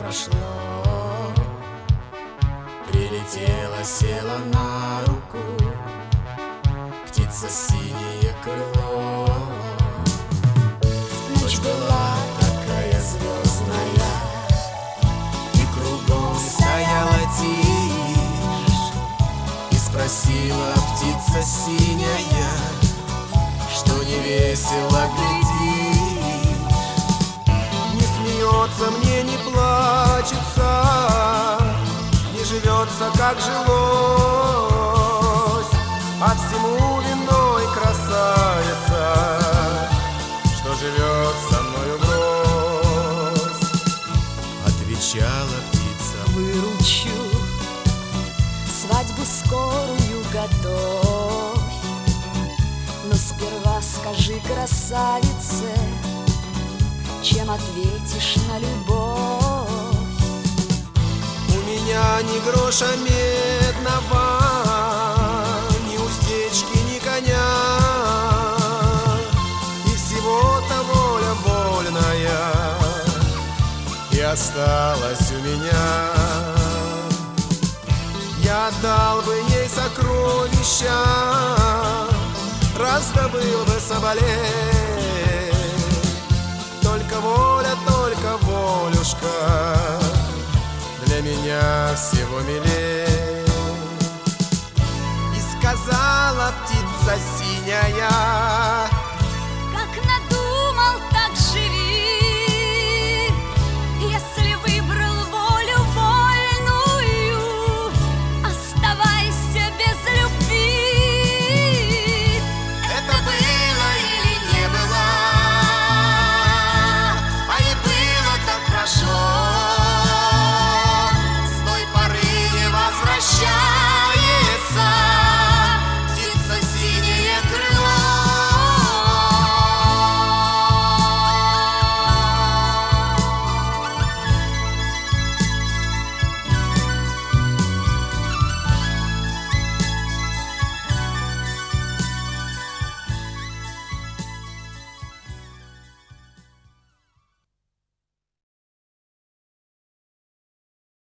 прошло. Прилетела, села на руку птица синее крыло. Ночь была такая звездная, и кругом стояла тишь. И спросила птица синяя, что не весело глядишь. Не смеется мне, не плачется, не живется, как жилось, а всему виной красавица, что живет со мною врозь. Отвечала птица: выручу, свадьбу скорую готовь. Но сперва скажи, красавице, чем ответишь на любовь? У меня ни гроша медного, ни уздечки, ни коня, и всего-то воля вольная и осталась у меня. Я отдал бы ей сокровища, раздобыл бы соболей. Только воля, только волюшка для меня всего милей. И сказала птица синяя: